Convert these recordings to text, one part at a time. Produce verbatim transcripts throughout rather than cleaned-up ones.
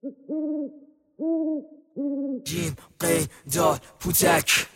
جیم قی دال پوتک.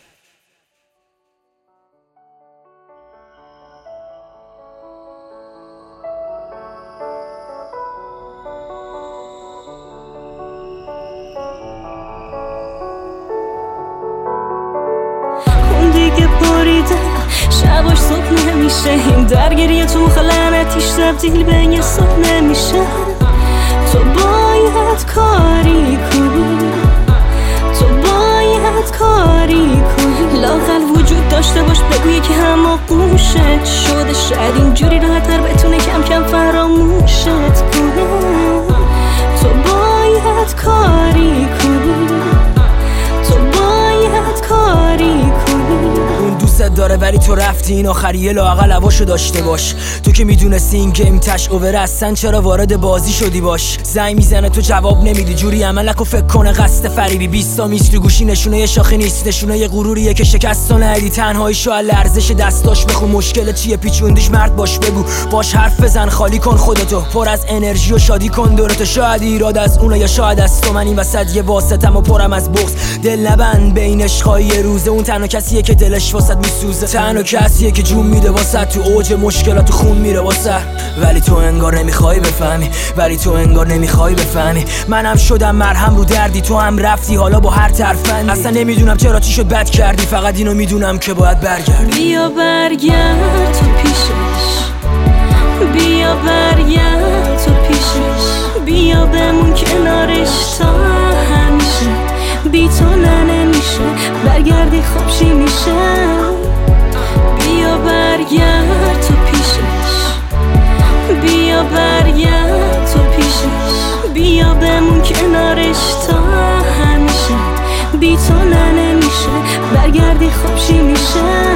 اون دیگه بریده شباش صبح نمیشه، این درگیری تو خلنتیش تبدیل به یه صبح نمیشه. تو باید کاری کنی، تو باید کاری کنی، لااقل وجود داشته باش بگویی که هماغوشت شده، شاید اینجوری راحت‌تر بتونه کم کم فراموشت کنه. تو باید کاری کنی، تو باید کاری کنی. اون دوستت داره ولی تو رفتی این آخریه، لااقل هواشو داشته باش. تو که میدونستی این گیم تش اوور هستن چرا وارد بازی شدی باش. زنگ میزنه تو جواب نمیدی، جوری عمل نکن فکر کنه قصد فریبی. بیست تا میز تو گوشی نشونه یه شاخه نیست، نشونه یه غروریه که شکست و ندی. تنهاییشو از لرزش دستاش بخون، مشکل چیه پیچوندیش مرد باش بگو، باش حرف بزن، خالی کن خودتو، پر از انرژی و شادی کن دورتو. شاید ایراد از اونه یا شاید از تو، من این وسط یه واسطم و پرم از بغض. دل نبند به این عشقای یه روزه، اون تنها کسیه که دلش واسط میسوزه، تنها کسیه که جون میده واسط تو اوج مشکلات خون میره واسه. ولی تو انگار نمیخوای بفهمی، ولی تو انگار نمیخوای بفهمی. منم شدم مرهم رو دردی، تو هم رفتی حالا با هر طرفندی. اصلا نمیدونم چرا چی شد بد کردی، فقط اینو میدونم که باید برگردی. بیا برگرد تو پیشش، بیا برگرد تو پیشش، بیا بمون کنارش تا همیشه. بی تو نه نمیشه، برگردی خوب چی میشه. بیا برگرد تو پیشش، بیا برگرد تو پیشش، بیا بمون کنارش تا همیشه. بی تو نه نمیشه، برگردی خوب چی میشه.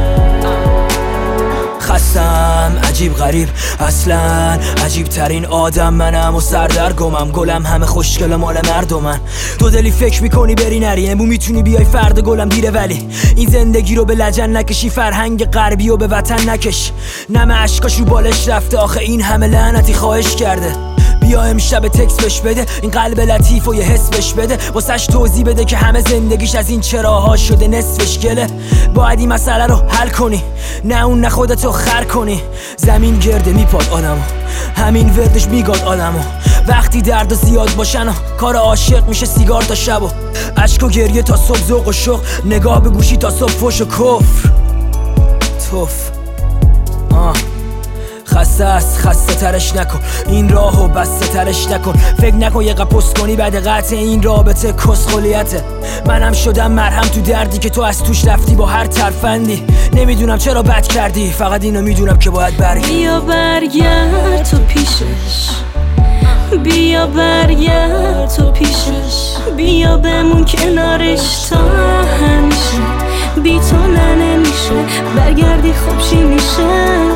خستم عجیب غریب اصلا عجیب ترین آدم منم و سردرگمم، گلم همه خوشگل مال مردمن. تو دلی فکر میکنی بری نری، امو میتونی بیای فرد گلم دیره، ولی این زندگی رو به لجن نکشی، فرهنگ غربی رو به وطن نکش. نم عشقاش رو بالش رفته، آخه این همه لعنتی خواهش کرده. بیا امشب تکس بش بده، این قلب لطیف و یه حس بش بده، واسش توضیح بده که همه زندگیش از این چراها شده نصفش گله. باید این مسئله رو حل کنی، نه اون نه خودتو خر کنی. زمین گرده میپاد آدمو، همین وردش میگاد آدمو. وقتی درد و زیاد باشن و کار عاشق میشه سیگار تا شب و عشق و گریه تا صبح، ذوق و شوق نگاه به گوشی تا صبح، فوش و کفر توف. آه خسته است، خسته ترش نکن این راهو، بسته ترش نکن. فکر نکن یه قپوس کنی بعد قطع این رابطه، کسخولیته. منم شدم مرهم تو دردی که تو از توش رفتی با هر طرفندی. نمیدونم چرا بد کردی، فقط اینو میدونم که باید برگردی. بیا برگرد تو پیشش، بیا برگرد تو پیشش، بیا بمون کنارش تا همیشه. بی تو نه نمیشه، برگردی خوب چی میشه.